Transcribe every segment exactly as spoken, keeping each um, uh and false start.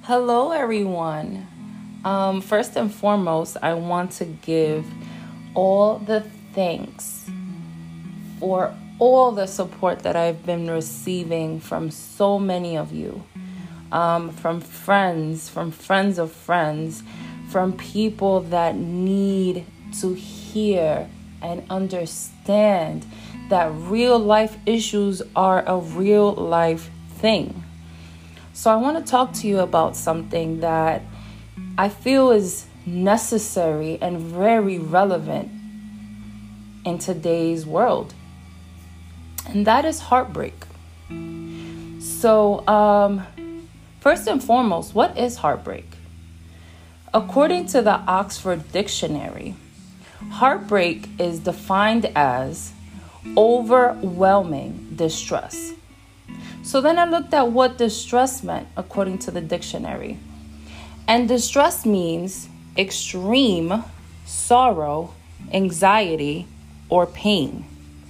Hello, everyone. Um, first and foremost, I want to give all the thanks for all the support that I've been receiving from so many of you, um, from friends, from friends of friends, from people that need to hear and understand that real life issues are a real life thing. So I want to talk to you about something that I feel is necessary and very relevant in today's world. And that is heartbreak. So, um, first and foremost, what is heartbreak? According to the Oxford Dictionary, heartbreak is defined as overwhelming distress. So then I looked at what distress meant according to the dictionary. And distress means extreme sorrow, anxiety, or pain.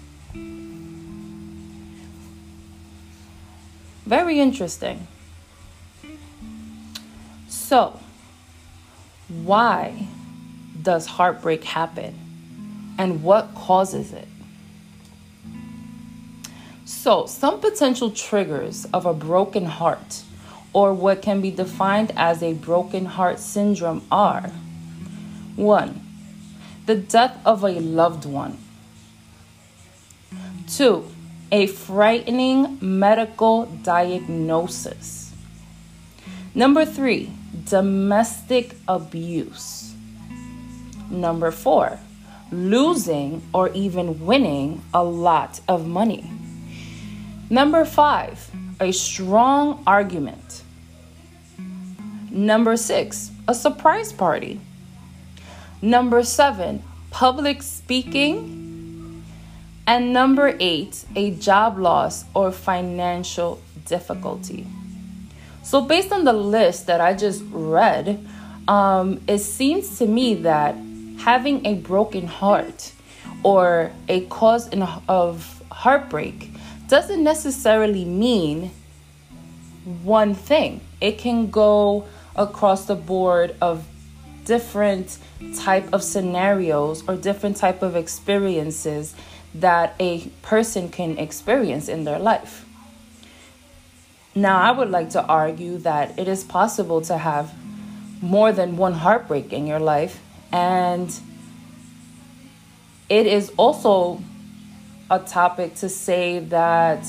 Very interesting. So, why does heartbreak happen? And what causes it? So, some potential triggers of a broken heart, or what can be defined as a broken heart syndrome, are: one, the death of a loved one. Two, a frightening medical diagnosis. Number three, domestic abuse. Number four, losing or even winning a lot of money. Number five, a strong argument. Number six, a surprise party. Number seven, public speaking. And number eight, a job loss or financial difficulty. So based on the list that I just read, um, it seems to me that having a broken heart or a cause in, of heartbreak doesn't necessarily mean one thing. It can go across the board of different type of scenarios or different type of experiences that a person can experience in their life. Now, I would like to argue that it is possible to have more than one heartbreak in your life, and it is also a topic to say that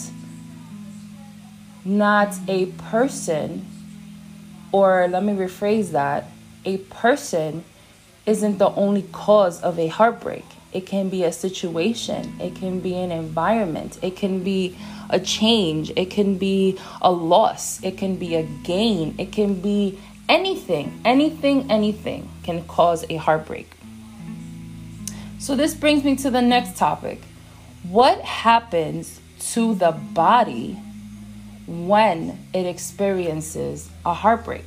not a person, or let me rephrase that, a person isn't the only cause of a heartbreak. It can be a situation, it can be an environment, it can be a change, it can be a loss, it can be a gain, it can be anything, anything, anything can cause a heartbreak. So this brings me to the next topic. What happens to the body when it experiences a heartbreak?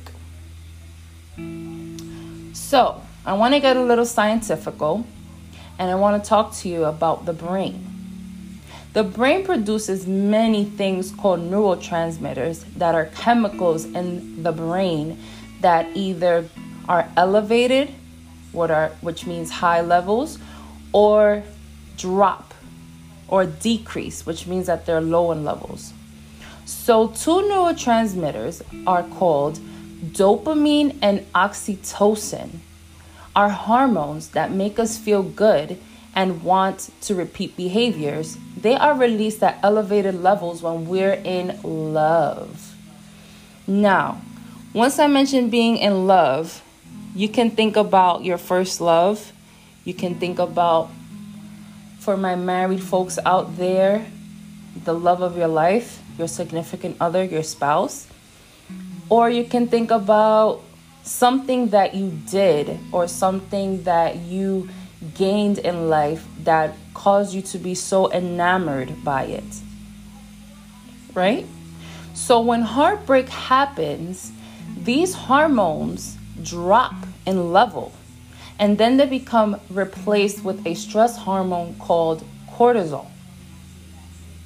So, I want to get a little scientifical, and I want to talk to you about the brain. The brain produces many things called neurotransmitters that are chemicals in the brain that either are elevated, what are which means high levels, or drop or decrease, which means that they're low in levels. So two neurotransmitters are called dopamine and oxytocin, are hormones that make us feel good and want to repeat behaviors. They are released at elevated levels when we're in love. Now, once I mentioned being in love, you can think about your first love. You can think about, for my married folks out there, the love of your life, your significant other, your spouse. Or you can think about something that you did or something that you gained in life that caused you to be so enamored by it. Right? So when heartbreak happens, these hormones drop in level, and then they become replaced with a stress hormone called cortisol.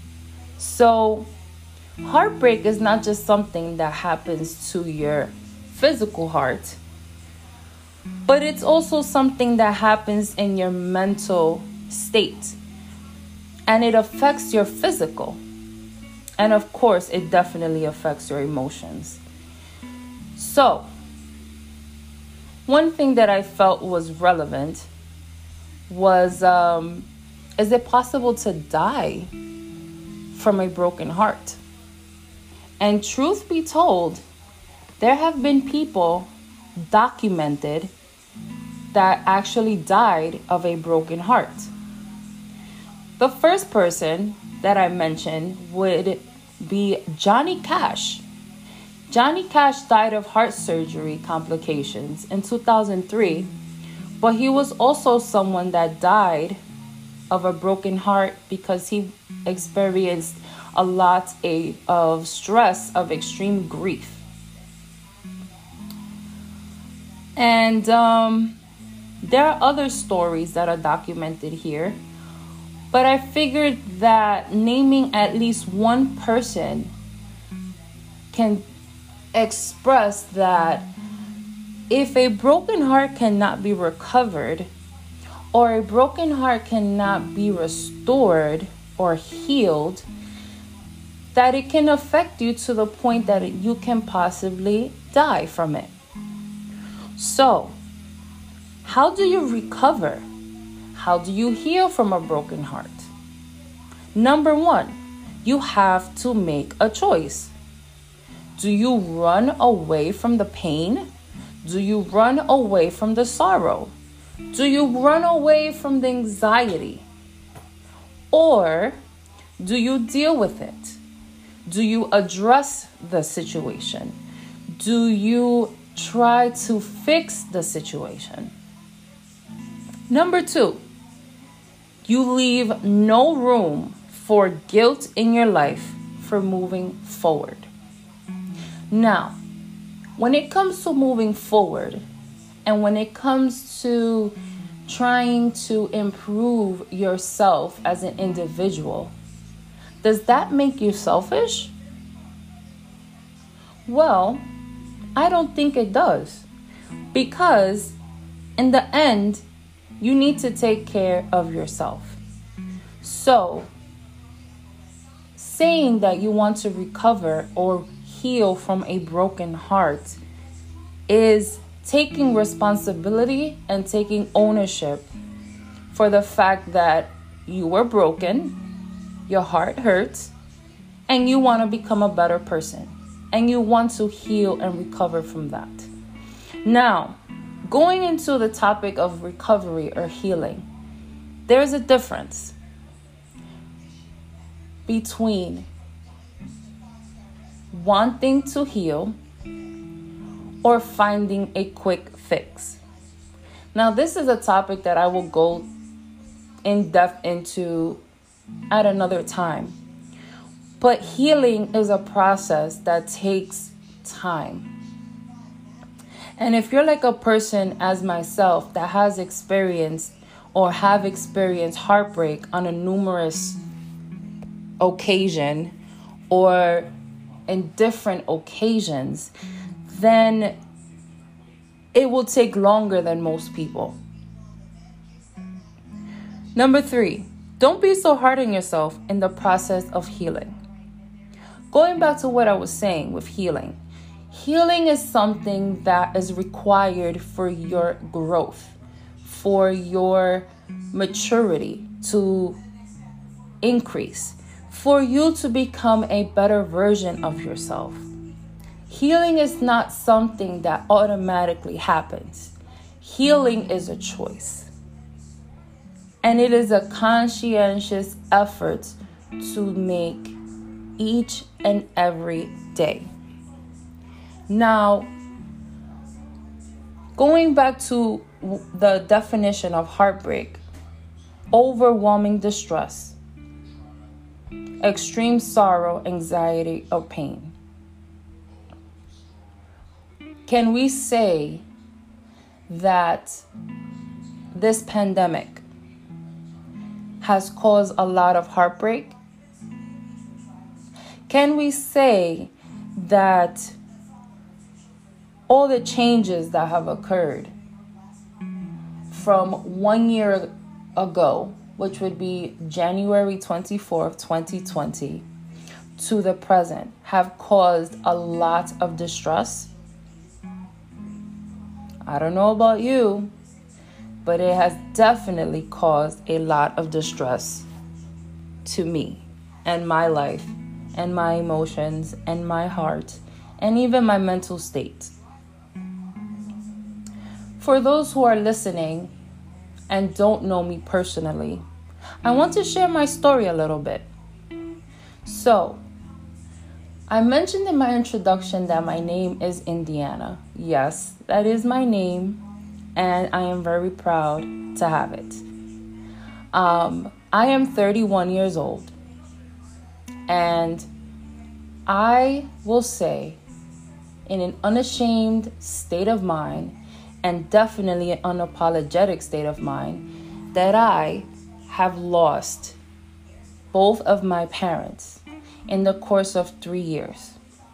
So heartbreak is not just something that happens to your physical heart, but it's also something that happens in your mental state. And it affects your physical. And of course, it definitely affects your emotions. So, one thing that I felt was relevant was, um, is it possible to die from a broken heart? And truth be told, there have been people documented that actually died of a broken heart. The first person that I mentioned would be Johnny Cash. Johnny Cash died of heart surgery complications in two thousand three, but he was also someone that died of a broken heart because he experienced a lot of stress, of extreme grief. And um, there are other stories that are documented here, but I figured that naming at least one person can express that if a broken heart cannot be recovered, or a broken heart cannot be restored or healed, that it can affect you to the point that you can possibly die from it. So, how do you recover? How do you heal from a broken heart? Number one, you have to make a choice. Do you run away from the pain? Do you run away from the sorrow? Do you run away from the anxiety? Or do you deal with it? Do you address the situation? Do you try to fix the situation? Number two, you leave no room for guilt in your life for moving forward. Now, when it comes to moving forward, and when it comes to trying to improve yourself as an individual, does that make you selfish? Well, I don't think it does. Because in the end, you need to take care of yourself. So, saying that you want to recover or heal from a broken heart is taking responsibility and taking ownership for the fact that you were broken, your heart hurts, and you want to become a better person. And you want to heal and recover from that. Now, going into the topic of recovery or healing, there's a difference between wanting to heal or finding a quick fix. Now, this is a topic that I will go in depth into at another time. But healing is a process that takes time. And if you're like a person as myself that has experienced or have experienced heartbreak on a numerous occasion or in different occasions, then it will take longer than most people. Number three, don't be so hard on yourself in the process of healing. Going back to what I was saying with healing, healing is something that is required for your growth, for your maturity to increase, for you to become a better version of yourself. Healing is not something that automatically happens. Healing is a choice. And it is a conscientious effort to make each and every day. Now, going back to the definition of heartbreak, overwhelming distress, extreme sorrow, anxiety, or pain. Can we say that this pandemic has caused a lot of heartbreak? Can we say that all the changes that have occurred from one year ago, which would be January twenty-fourth, twenty twenty, to the present, have caused a lot of distress. I don't know about you, but it has definitely caused a lot of distress to me and my life and my emotions and my heart and even my mental state. For those who are listening and don't know me personally, I want to share my story a little bit. So, I mentioned in my introduction that my name is Indiana. Yes, that is my name, and I am very proud to have it. Um, I am thirty-one years old, and I will say, in an unashamed state of mind, and definitely an unapologetic state of mind, that I have lost both of my parents in the course of three years.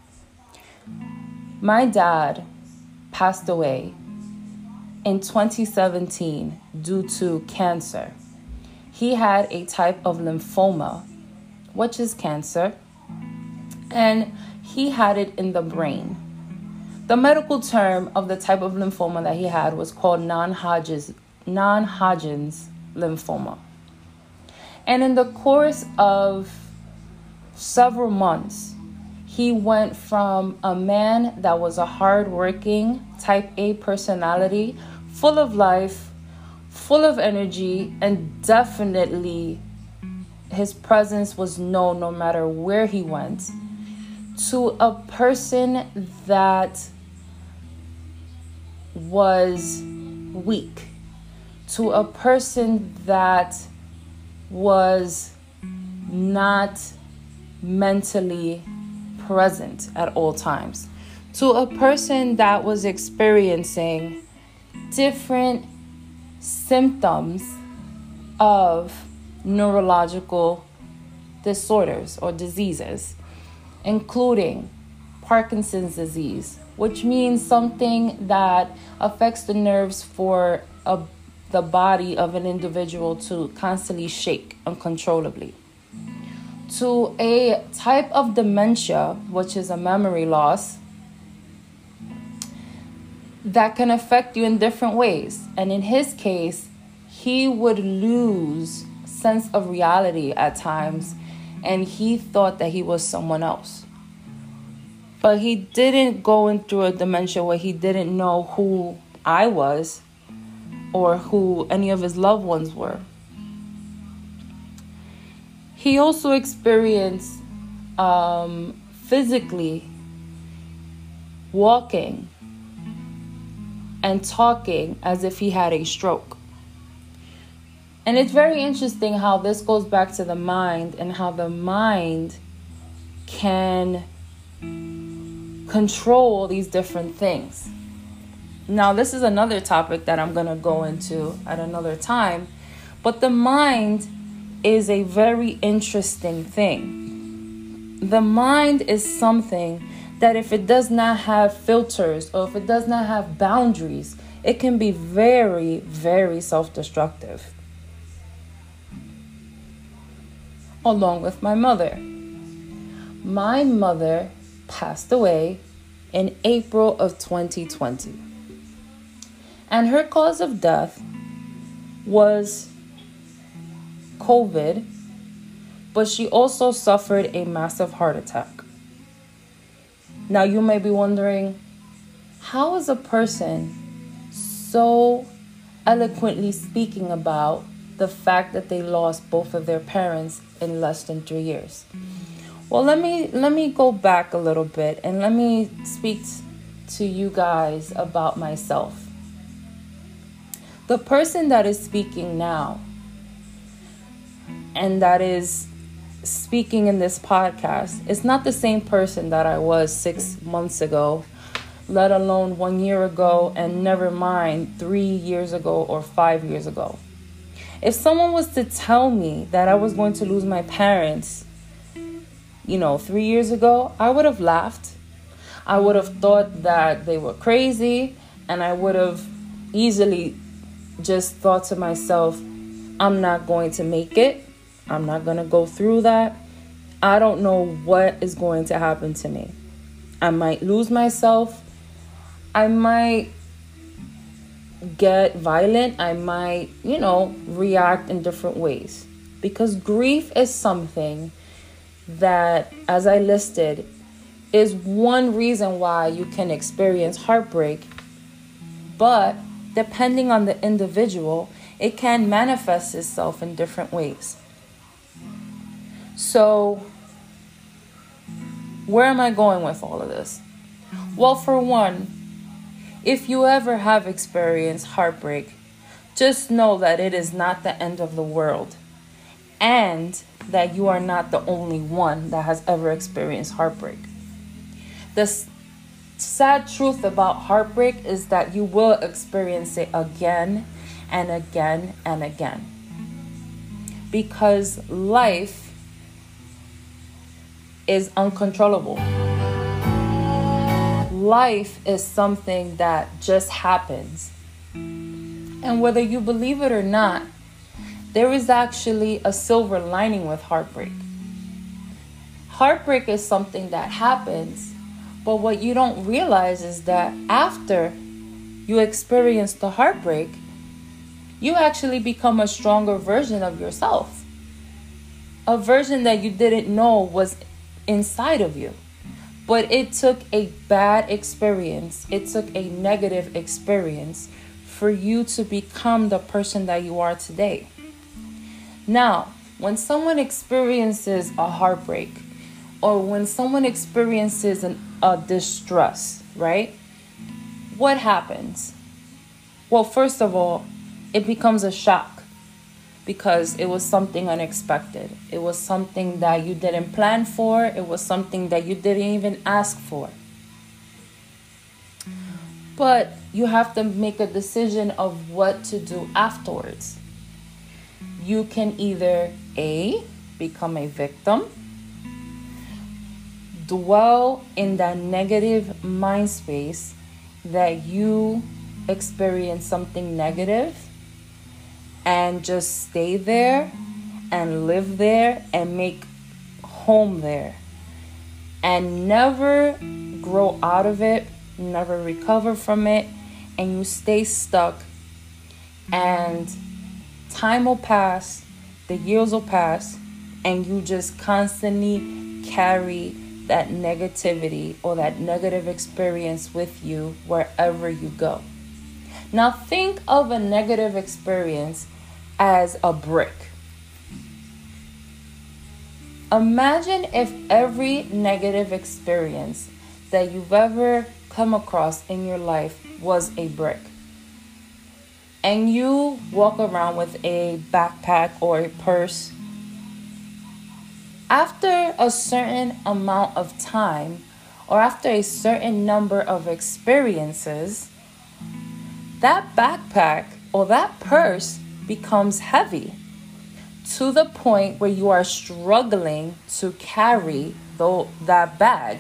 My dad passed away in twenty seventeen due to cancer. He had a type of lymphoma, which is cancer, and he had it in the brain. The medical term of the type of lymphoma that he had was called non-Hodgkin's, non-Hodgkin's lymphoma. And in the course of several months, he went from a man that was a hardworking type A personality, full of life, full of energy, and definitely his presence was known no matter where he went, to a person that was weak, to a person that was not mentally present at all times, to a person that was experiencing different symptoms of neurological disorders or diseases, including Parkinson's disease, which means something that affects the nerves for a, the body of an individual to constantly shake uncontrollably, to a type of dementia, which is a memory loss, that can affect you in different ways. And in his case, he would lose sense of reality at times, and he thought that he was someone else. But he didn't go in through a dementia where he didn't know who I was or who any of his loved ones were. He also experienced um, physically walking and talking as if he had a stroke. And it's very interesting how this goes back to the mind and how the mind can control these different things. Now, this is another topic that I'm going to go into at another time, but the mind is a very interesting thing. The mind is something that if it does not have filters or if it does not have boundaries, it can be very, very self-destructive. Along with my mother. My mother passed away in April of twenty twenty. And her cause of death was COVID, but she also suffered a massive heart attack. Now you may be wondering, how is a person so eloquently speaking about the fact that they lost both of their parents in less than three years? Well, let me let me go back a little bit and let me speak to you guys about myself. The person that is speaking now and that is speaking in this podcast is not the same person that I was six months ago, let alone one year ago, and never mind three years ago or five years ago. If someone was to tell me that I was going to lose my parents, you know, three years ago, I would have laughed. I would have thought that they were crazy, and I would have easily just thought to myself, I'm not going to make it. I'm not going to go through that. I don't know what is going to happen to me. I might lose myself. I might get violent. I might, you know, react in different ways. Because grief is something that, as I listed, is one reason why you can experience heartbreak. But depending on the individual, it can manifest itself in different ways. So, where am I going with all of this? Well, for one, if you ever have experienced heartbreak, just know that it is not the end of the world, and that you are not the only one that has ever experienced heartbreak. The s- sad truth about heartbreak is that you will experience it again and again and again. Because life is uncontrollable. Life is something that just happens. And whether you believe it or not, there is actually a silver lining with heartbreak. Heartbreak is something that happens, but what you don't realize is that after you experience the heartbreak, you actually become a stronger version of yourself. A version that you didn't know was inside of you. But it took a bad experience, it took a negative experience for you to become the person that you are today. Now, when someone experiences a heartbreak, or when someone experiences an, a distress, right? What happens? Well, first of all, it becomes a shock. Because it was something unexpected. It was something that you didn't plan for. It was something that you didn't even ask for. But you have to make a decision of what to do afterwards. You can either A, become a victim, dwell in that negative mind space that you experience something negative, and just stay there and live there and make home there and never grow out of it, never recover from it, and you stay stuck, and time will pass, the years will pass, and you just constantly carry that negativity or that negative experience with you wherever you go. Now think of a negative experience as a brick. Imagine if every negative experience that you've ever come across in your life was a brick. And you walk around with a backpack or a purse. After a certain amount of time, or after a certain number of experiences, that backpack or that purse becomes heavy to the point where you are struggling to carry the, that bag.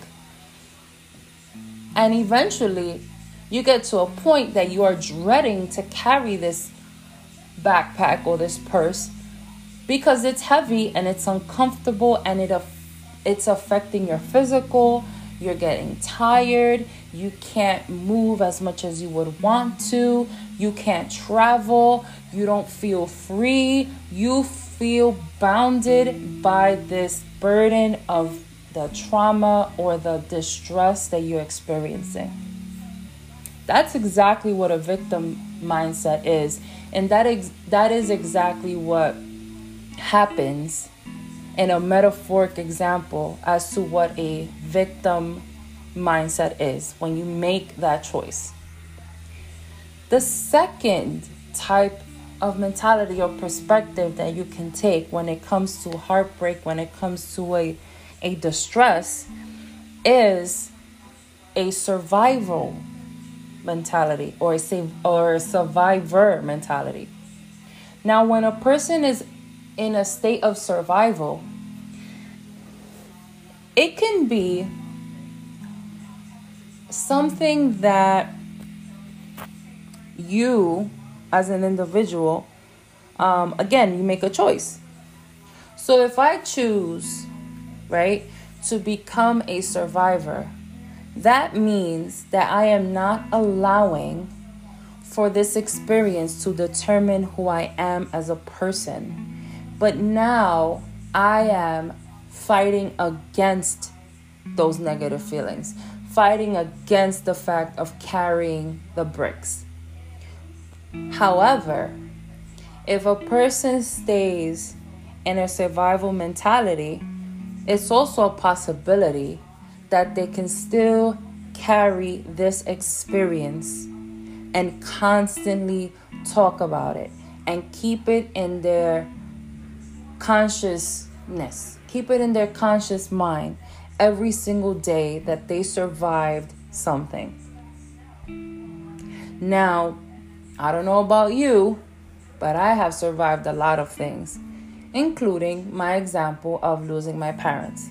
And eventually, you get to a point that you are dreading to carry this backpack or this purse because it's heavy and it's uncomfortable, and it it's affecting your physical. You're getting tired. You can't move as much as you would want to. You can't travel. You don't feel free. You feel bounded by this burden of the trauma or the distress that you're experiencing. That's exactly what a victim mindset is. And that ex- that is exactly what happens in a metaphoric example as to what a victim mindset is when you make that choice. The second type of mentality or perspective that you can take when it comes to heartbreak, when it comes to a, a distress, is a survival mentality or a, save, or a survivor mentality. Now, when a person is in a state of survival, it can be something that you, as an individual, um, again, you make a choice. So if I choose, right, to become a survivor, that means that I am not allowing for this experience to determine who I am as a person. But now I am fighting against those negative feelings, fighting against the fact of carrying the bricks. However, if a person stays in a survival mentality, it's also a possibility that they can still carry this experience and constantly talk about it and keep it in their consciousness, keep it in their conscious mind every single day that they survived something. Now, I don't know about you, but I have survived a lot of things, including my example of losing my parents.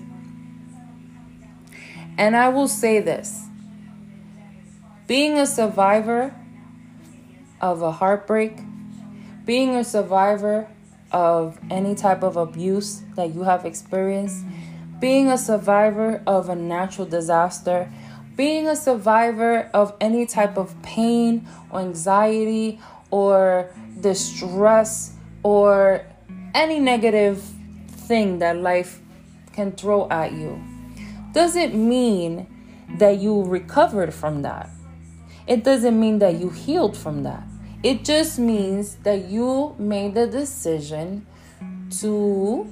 And I will say this: being a survivor of a heartbreak, being a survivor of any type of abuse that you have experienced, being a survivor of a natural disaster, being a survivor of any type of pain or anxiety or distress or any negative thing that life can throw at you, doesn't mean that you recovered from that. It doesn't mean that you healed from that. It just means that you made the decision to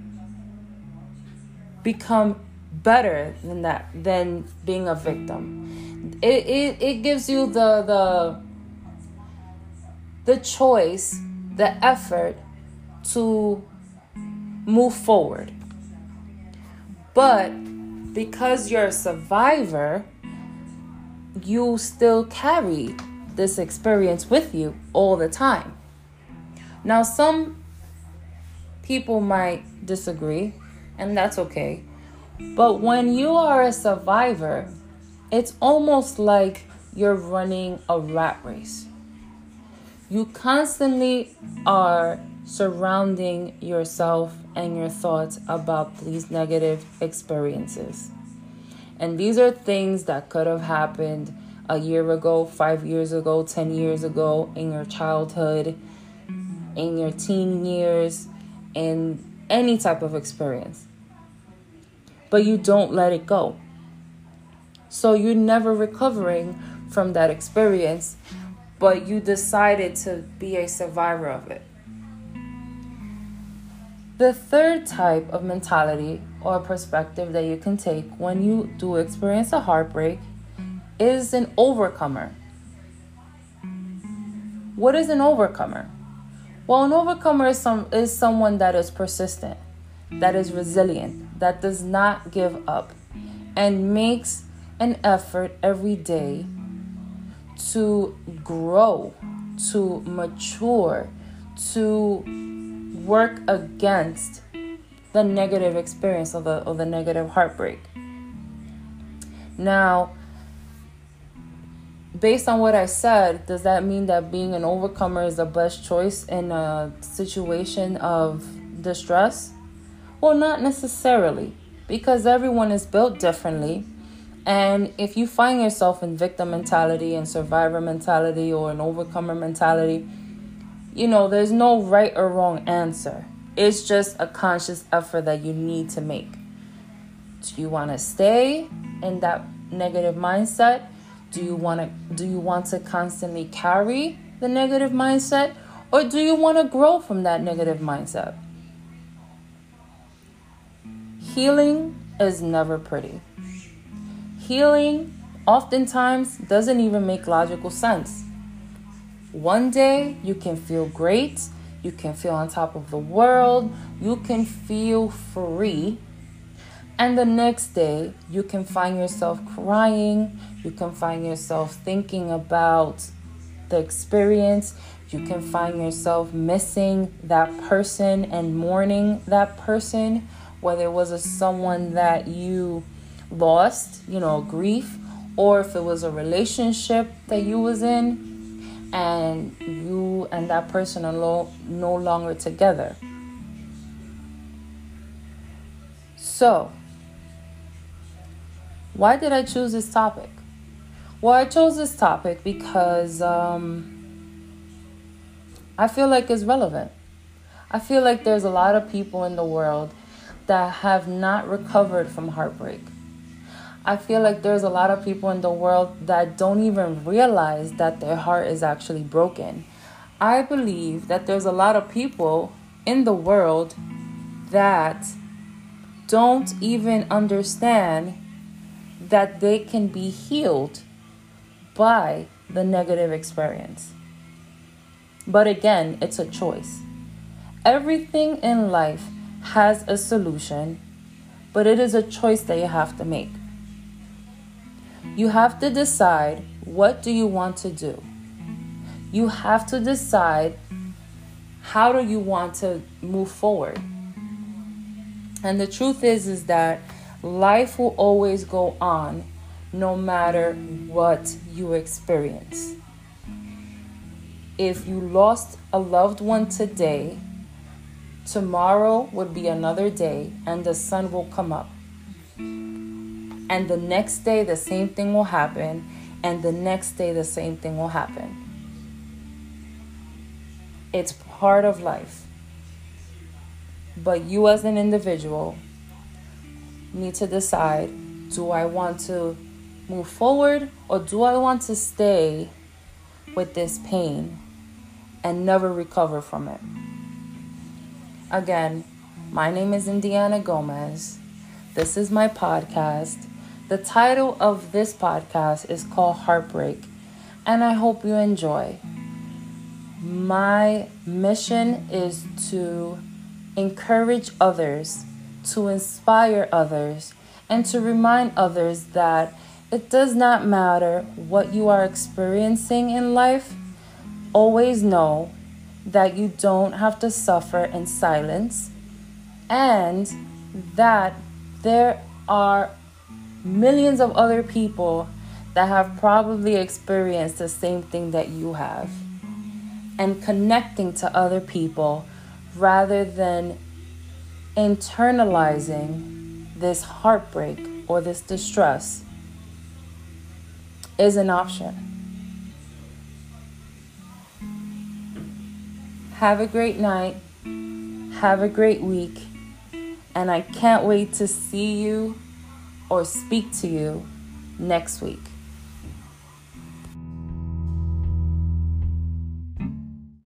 become better than that, than being a victim. It it, it gives you the the the choice, the effort to move forward. But because you're a survivor, you still carry this experience with you all the time. Now, some people might disagree, and that's okay. But when you are a survivor, it's almost like you're running a rat race. You constantly are surrounding yourself and your thoughts about these negative experiences. And these are things that could have happened a year ago, five years ago, ten years ago, in your childhood, in your teen years, in any type of experience. But you don't let it go. So you're never recovering from that experience, but you decided to be a survivor of it. The third type of mentality or perspective that you can take when you do experience a heartbreak is an overcomer. What is an overcomer? Well, an overcomer is some is someone that is persistent, that is resilient, that does not give up, and makes an effort every day to grow, to mature, to work against the negative experience of the, of the negative heartbreak. Now, based on what I said, does that mean that being an overcomer is the best choice in a situation of distress? Well, not necessarily, because everyone is built differently. And if you find yourself in victim mentality and survivor mentality or an overcomer mentality, you know, there's no right or wrong answer. It's just a conscious effort that you need to make. Do you want to stay in that negative mindset? Do you want to do you want to constantly carry the negative mindset, or do you want to grow from that negative mindset? Healing is never pretty. Healing oftentimes doesn't even make logical sense. One day you can feel great, you can feel on top of the world, you can feel free. And the next day, you can find yourself crying. You can find yourself thinking about the experience. You can find yourself missing that person and mourning that person, whether it was a someone that you lost, you know, grief, or if it was a relationship that you was in and you and that person are lo- no longer together. So, why did I choose this topic? Well, I chose this topic because um, I feel like it's relevant. I feel like there's a lot of people in the world that have not recovered from heartbreak. I feel like there's a lot of people in the world that don't even realize that their heart is actually broken. I believe that there's a lot of people in the world that don't even understand that they can be healed by the negative experience. But again, it's a choice. Everything in life has a solution, but it is a choice that you have to make. You have to decide, what do you want to do? You have to decide, how do you want to move forward? And the truth is, is that life will always go on no matter what you experience. If you lost a loved one today, tomorrow would be another day and the sun will come up. And the next day, the same thing will happen. And the next day, the same thing will happen. It's part of life. But you as an individual need to decide, do I want to move forward or do I want to stay with this pain and never recover from it? Again, my name is Indiana Gomez. This is my podcast. The title of this podcast is called Heartbreak, and I hope you enjoy. My mission is to encourage others, to inspire others, and to remind others that it does not matter what you are experiencing in life. Always know that you don't have to suffer in silence, and that there are millions of other people that have probably experienced the same thing that you have. And connecting to other people rather than internalizing this heartbreak or this distress is an option. Have a great night. Have a great week. And I can't wait to see you or speak to you next week.